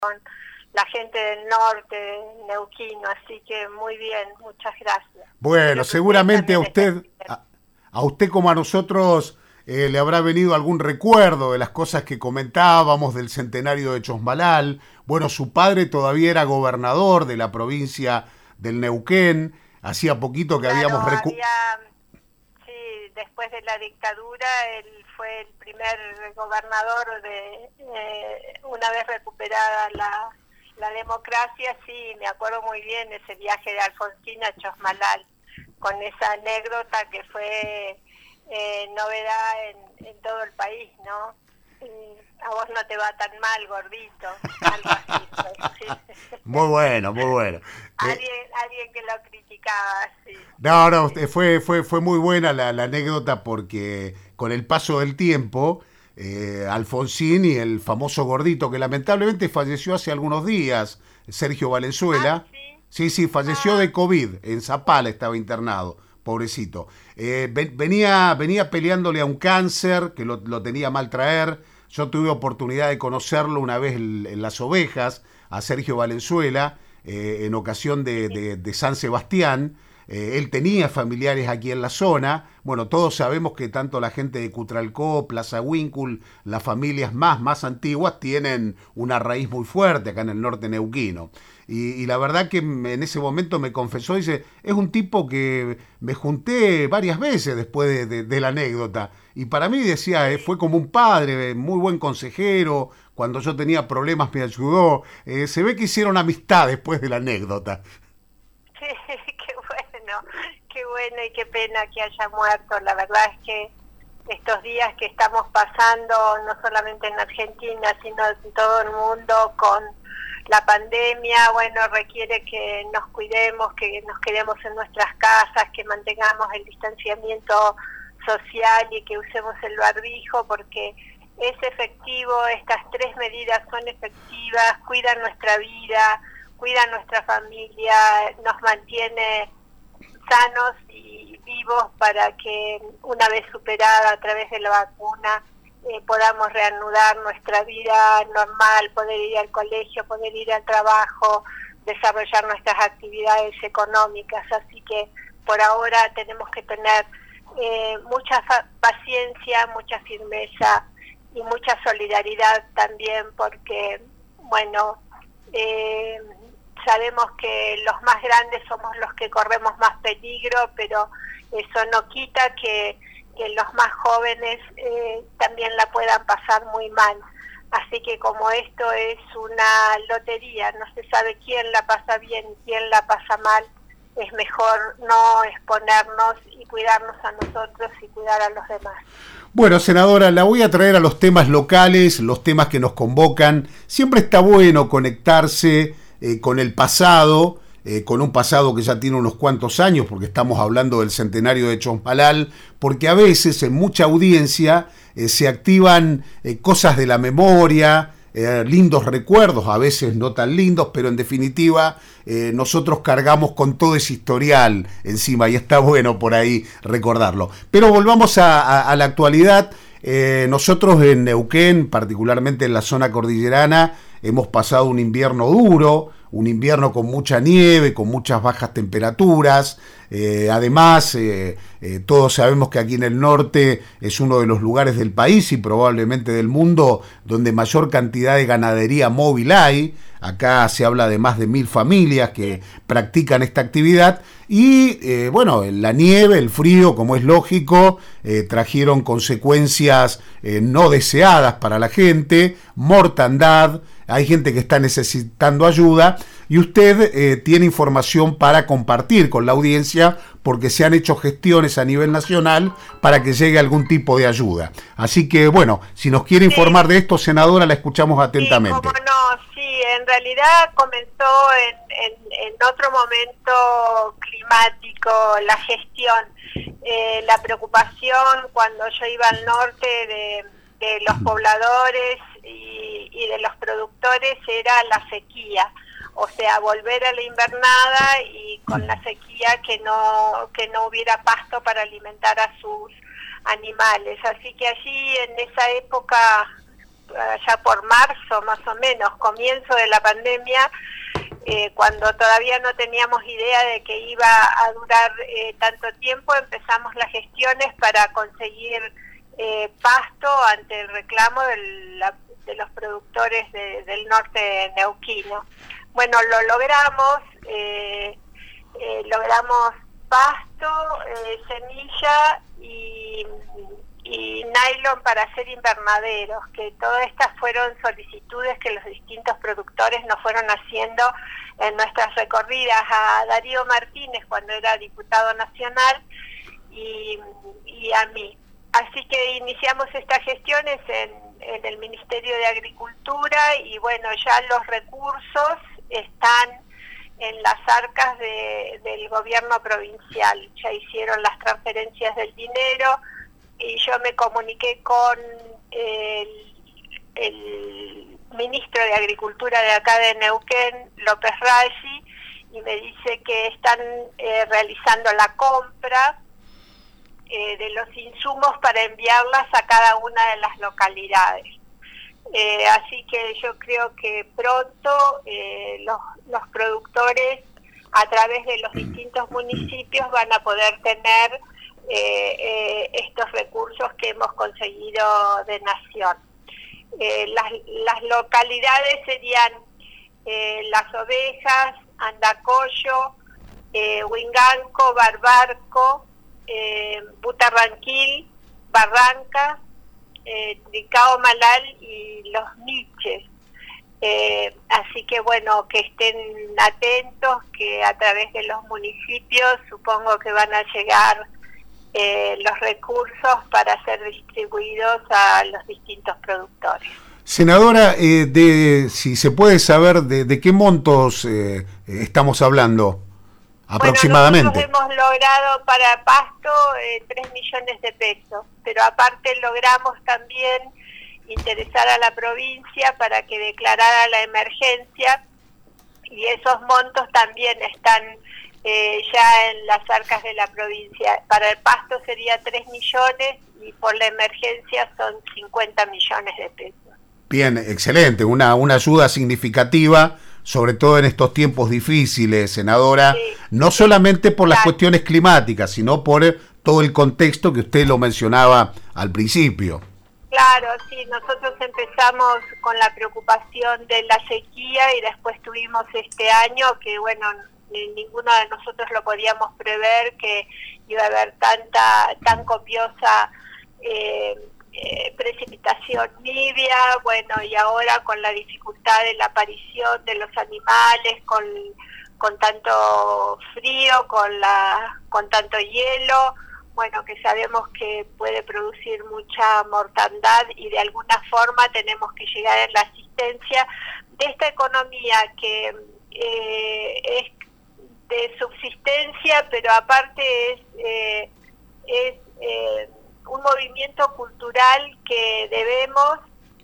la gente del norte neuquino, así que muy bien, muchas gracias. Bueno, Creo que ustedes seguramente a también están usted, bien. a usted como a nosotros le habrá venido algún recuerdo de las cosas que comentábamos del centenario de Chosmalal. Bueno, su padre todavía era gobernador de la provincia del Neuquén. Hacía poquito que Claro, habíamos sí, después de la dictadura, él fue el primer gobernador una vez recuperada la democracia. Sí, me acuerdo muy bien ese viaje de Alfonsín a Chosmalal, con esa anécdota que fue novedad en todo el país, ¿no? A vos no te va tan mal, gordito, algo así. Pues, Muy bueno, muy bueno. alguien que lo criticaba, sí. No, no, fue muy buena la anécdota porque con el paso del tiempo, Alfonsín y el famoso gordito que lamentablemente falleció hace algunos días, Sergio Ah, Valenzuela, sí. sí, falleció Ah, de COVID, en Zapala estaba internado, pobrecito. Venía peleándole a un cáncer que lo tenía mal traer. Yo tuve oportunidad de conocerlo una vez en Las Ovejas, a Sergio Valenzuela, en ocasión sí. de San Sebastián. Él tenía familiares aquí en la zona. Bueno, todos sabemos que tanto la gente de Cutralcó, Plaza Huíncul, las familias más antiguas tienen una raíz muy fuerte acá en el norte neuquino. Y la verdad que en ese momento me confesó, dice, es un tipo que me junté varias veces después de la anécdota. Y para mí decía, fue como un padre, muy buen consejero, cuando yo tenía problemas me ayudó. Se ve que hicieron amistad después de la anécdota. Sí, qué bueno y qué pena que haya muerto. La verdad es que estos días que estamos pasando, no solamente en Argentina, sino en todo el mundo con la pandemia, bueno, requiere que nos cuidemos, que nos quedemos en nuestras casas, que mantengamos el distanciamiento social y que usemos el barbijo, porque es efectivo, estas tres medidas son efectivas, cuidan nuestra vida, cuida a nuestra familia, nos mantiene sanos y vivos para que una vez superada a través de la vacuna podamos reanudar nuestra vida normal, poder ir al colegio, poder ir al trabajo, desarrollar nuestras actividades económicas. Así que por ahora tenemos que tener mucha paciencia, mucha firmeza y mucha solidaridad también, porque, bueno, sabemos que los más grandes somos los que corremos más peligro, pero eso no quita que los más jóvenes también la puedan pasar muy mal. Así que como esto es una lotería, no se sabe quién la pasa bien y quién la pasa mal, es mejor no exponernos y cuidarnos a nosotros y cuidar a los demás. Bueno, senadora, la voy a traer a los temas locales, los temas que nos convocan. Siempre está bueno conectarse con el pasado, con un pasado que ya tiene unos cuantos años, porque estamos hablando del centenario de Chosmalal, porque a veces en mucha audiencia se activan cosas de la memoria, lindos recuerdos, a veces no tan lindos, pero en definitiva nosotros cargamos con todo ese historial encima y está bueno por ahí recordarlo. Pero volvamos a la actualidad. Nosotros en Neuquén, particularmente en la zona cordillerana, hemos pasado un invierno duro, un invierno con mucha nieve, con muchas bajas temperaturas. Además, todos sabemos que aquí en el norte es uno de los lugares del país y probablemente del mundo donde mayor cantidad de ganadería móvil hay. Acá se habla de más de 1000 familias que practican esta actividad y bueno, la nieve, el frío, como es lógico, trajeron consecuencias no deseadas para la gente, mortandad, hay gente que está necesitando ayuda y usted tiene información para compartir con la audiencia porque se han hecho gestiones a nivel nacional para que llegue algún tipo de ayuda. Así que bueno, si nos quiere informar de esto, senadora, la escuchamos atentamente. Sí, cómo no, sí, en realidad comenzó en otro momento climático la gestión, la preocupación cuando yo iba al norte de los pobladores y de los productores era la sequía, o sea, volver a la invernada y con la sequía que no hubiera pasto para alimentar a sus animales. Así que allí en esa época allá por marzo más o menos, comienzo de la pandemia, cuando todavía no teníamos idea de que iba a durar tanto tiempo, empezamos las gestiones para conseguir pasto ante el reclamo de los productores del norte neuquino. Bueno, lo logramos, logramos pasto, semilla y nylon para hacer invernaderos, que todas estas fueron solicitudes que los distintos productores nos fueron haciendo en nuestras recorridas a Darío Martínez cuando era diputado nacional y a mí. Así que iniciamos estas gestiones en el Ministerio de Agricultura y bueno, ya los recursos están en las arcas del gobierno provincial. Ya hicieron las transferencias del dinero y yo me comuniqué con el ministro de Agricultura de acá de Neuquén, López Raggi, y me dice que están realizando la compra de los insumos para enviarlas a cada una de las localidades. Así que yo creo que pronto los productores a través de los distintos municipios van a poder tener estos recursos que hemos conseguido de nación. Las localidades serían Las Ovejas, Andacollo, Huinganco, Barbarco, Butarranquil, Barranca, Tricao, Malal y Los Niches. Así que bueno, que estén atentos, que a través de los municipios supongo que van a llegar los recursos para ser distribuidos a los distintos productores. Senadora, si se puede saber de qué montos estamos hablando aproximadamente. Bueno, nosotros hemos logrado para pasto 3 millones de pesos, pero aparte logramos también interesar a la provincia para que declarara la emergencia y esos montos también están ya en las arcas de la provincia. Para el pasto sería 3 millones y por la emergencia son 50 millones de pesos. Bien, excelente, una ayuda significativa, sobre todo en estos tiempos difíciles, senadora, sí, no solamente por las cuestiones climáticas, sino por todo el contexto que usted lo mencionaba al principio. Claro, sí, nosotros empezamos con la preocupación de la sequía y después tuvimos este año que, bueno, ninguno de nosotros lo podíamos prever, que iba a haber tan copiosa precipitación nibia, bueno, y ahora con la dificultad de la aparición de los animales, con tanto frío, con tanto hielo, bueno, que sabemos que puede producir mucha mortandad y de alguna forma tenemos que llegar en la asistencia de esta economía que es de subsistencia, pero aparte es un movimiento cultural que debemos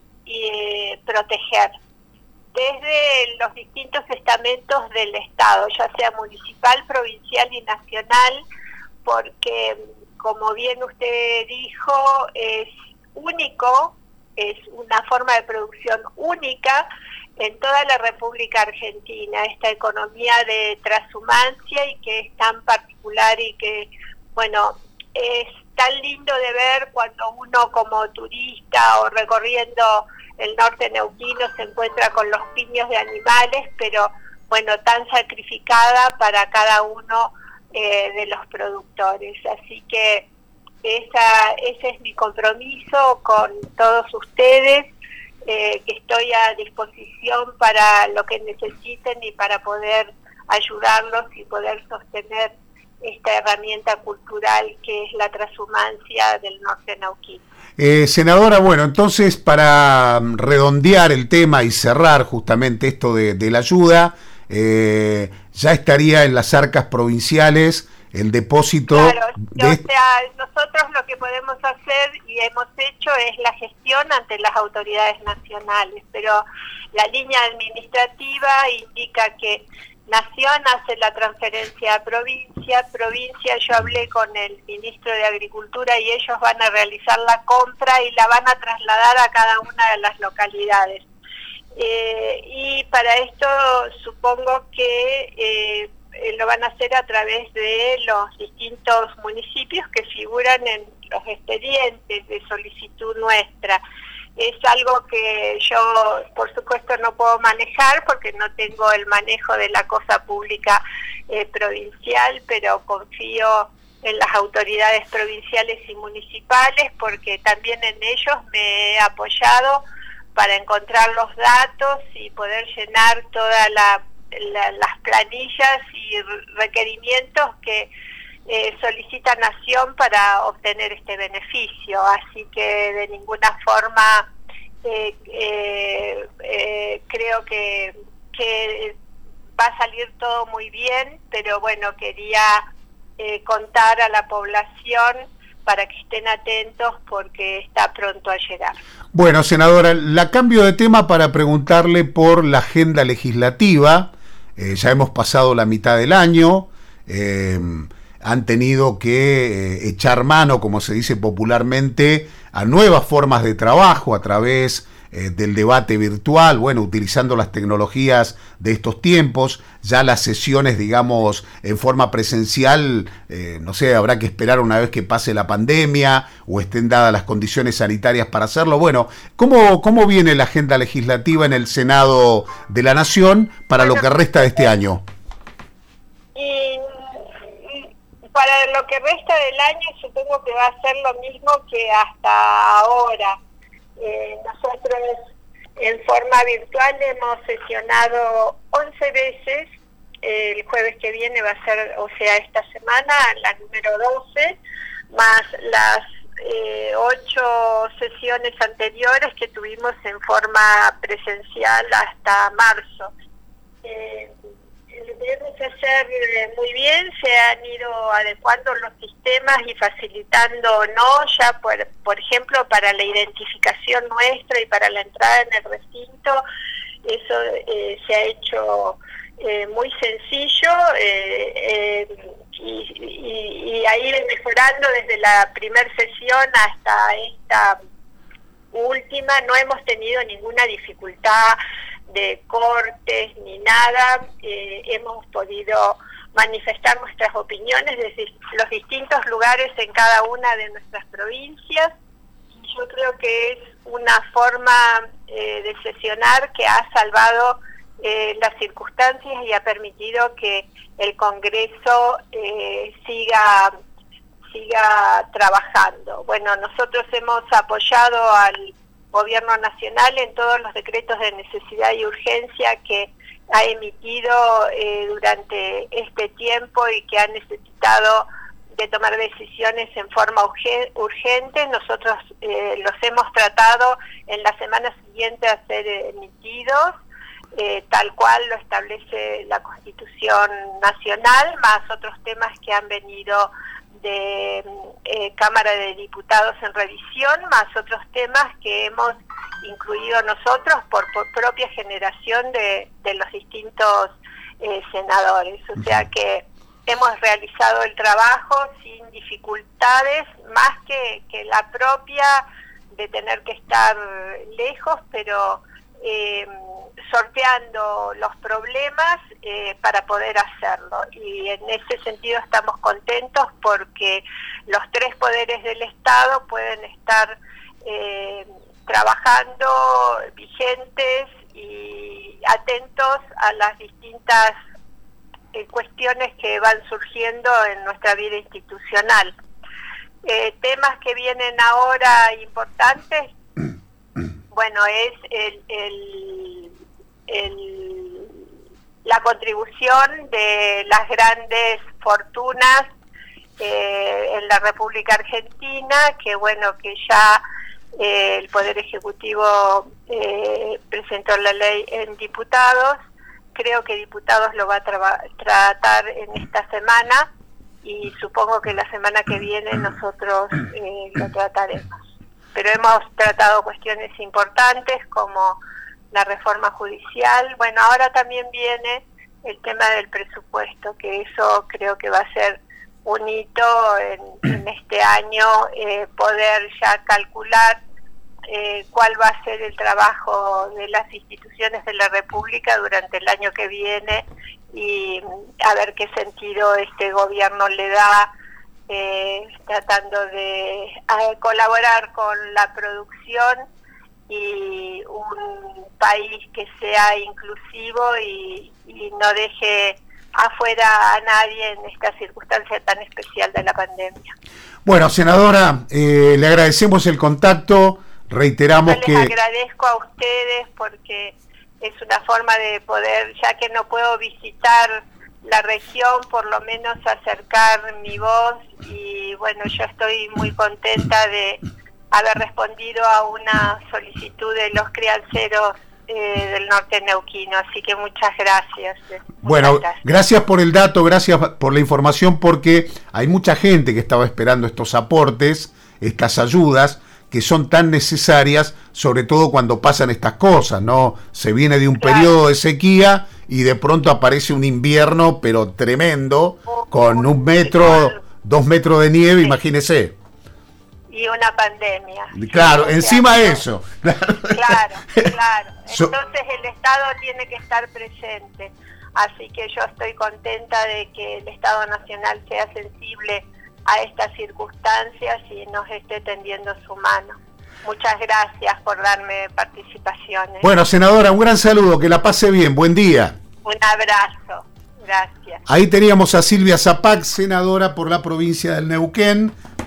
proteger desde los distintos estamentos del Estado, ya sea municipal, provincial y nacional, porque como bien usted dijo, es único, es una forma de producción única en toda la República Argentina, esta economía de transhumancia y que es tan particular y que, bueno, es tan lindo de ver cuando uno como turista o recorriendo el norte neuquino se encuentra con los piños de animales, pero bueno, tan sacrificada para cada uno de los productores. Así que ese es mi compromiso con todos ustedes, que estoy a disposición para lo que necesiten y para poder ayudarlos y poder sostener esta herramienta cultural que es la transhumancia del norte neuquino. Senadora, bueno, entonces para redondear el tema y cerrar justamente esto de la ayuda, ya estaría en las arcas provinciales el depósito. Claro, o sea, nosotros lo que podemos hacer y hemos hecho es la gestión ante las autoridades nacionales, pero la línea administrativa indica que Nación hace la transferencia a provincia yo hablé con el ministro de Agricultura y ellos van a realizar la compra y la van a trasladar a cada una de las localidades. Y para esto supongo que lo van a hacer a través de los distintos municipios que figuran en los expedientes de solicitud nuestra. Es algo que yo, por supuesto, no puedo manejar porque no tengo el manejo de la cosa pública provincial, pero confío en las autoridades provinciales y municipales porque también en ellos me he apoyado para encontrar los datos y poder llenar todas las planillas y requerimientos que solicita Nación para obtener este beneficio, así que de ninguna forma creo que va a salir todo muy bien, pero bueno, quería contar a la población para que estén atentos porque está pronto a llegar. Bueno, senadora, la cambio de tema para preguntarle por la agenda legislativa. Ya hemos pasado la mitad del año, han tenido que echar mano, como se dice popularmente, a nuevas formas de trabajo a través del debate virtual, bueno, utilizando las tecnologías de estos tiempos. Ya las sesiones, digamos, en forma presencial, no sé, habrá que esperar una vez que pase la pandemia o estén dadas las condiciones sanitarias para hacerlo. Bueno, ¿cómo viene la agenda legislativa en el Senado de la Nación para lo que resta de este año? Y para lo que resta del año supongo que va a ser lo mismo que hasta ahora. Nosotros en forma virtual hemos sesionado 11 veces, el jueves que viene va a ser, o sea, esta semana, la número 12, más las 8 sesiones anteriores que tuvimos en forma presencial hasta marzo. Lo debemos hacer muy bien, se han ido adecuando los sistemas y facilitando, ¿no? Ya, por ejemplo, para la identificación nuestra y para la entrada en el recinto, eso se ha hecho muy sencillo y ha ido mejorando desde la primera sesión hasta esta última. No hemos tenido ninguna dificultad de cortes ni nada, hemos podido manifestar nuestras opiniones desde los distintos lugares en cada una de nuestras provincias. Yo creo que es una forma de sesionar que ha salvado las circunstancias y ha permitido que el Congreso siga trabajando. Bueno, nosotros hemos apoyado al Gobierno Nacional en todos los decretos de necesidad y urgencia que ha emitido durante este tiempo y que ha necesitado de tomar decisiones en forma urgente. Nosotros los hemos tratado en la semana siguiente a ser emitidos, tal cual lo establece la Constitución Nacional, más otros temas que han venido de Cámara de Diputados en revisión, más otros temas que hemos incluido nosotros por propia generación de los distintos senadores. O sea que hemos realizado el trabajo sin dificultades, más que la propia de tener que estar lejos, pero sorteando los problemas para poder hacerlo. Y en ese sentido estamos contentos porque los tres poderes del Estado pueden estar trabajando vigentes y atentos a las distintas cuestiones que van surgiendo en nuestra vida institucional. Temas que vienen ahora importantes, bueno, es la contribución de las grandes fortunas en la República Argentina, que bueno, que ya el Poder Ejecutivo presentó la ley en diputados. Creo que diputados lo va a tratar en esta semana y supongo que la semana que viene nosotros lo trataremos. Pero hemos tratado cuestiones importantes como la reforma judicial. Bueno, ahora también viene el tema del presupuesto, que eso creo que va a ser un hito en este año, poder ya calcular cuál va a ser el trabajo de las instituciones de la República durante el año que viene y a ver qué sentido este gobierno le da, tratando de colaborar con la producción y un país que sea inclusivo y no deje afuera a nadie en esta circunstancia tan especial de la pandemia. Bueno, senadora, le agradecemos el contacto, reiteramos que... Les agradezco a ustedes porque es una forma de poder, ya que no puedo visitar la región, por lo menos acercar mi voz y bueno, yo estoy muy contenta de haber respondido a una solicitud de los crianceros del norte neuquino, así que muchas gracias. Bueno, gracias por el dato, gracias por la información, porque hay mucha gente que estaba esperando estos aportes, estas ayudas, que son tan necesarias, sobre todo cuando pasan estas cosas, ¿no? Se viene de un periodo de sequía y de pronto aparece un invierno, pero tremendo, con 1 metro, 2 metros de nieve, imagínese. Y una pandemia. Claro, encima de eso. Claro. Entonces el Estado tiene que estar presente. Así que yo estoy contenta de que el Estado Nacional sea sensible a estas circunstancias y nos esté tendiendo su mano. Muchas gracias por darme participación. Bueno, senadora, un gran saludo, que la pase bien, buen día. Un abrazo, gracias. Ahí teníamos a Silvia Zapac, senadora por la provincia del Neuquén.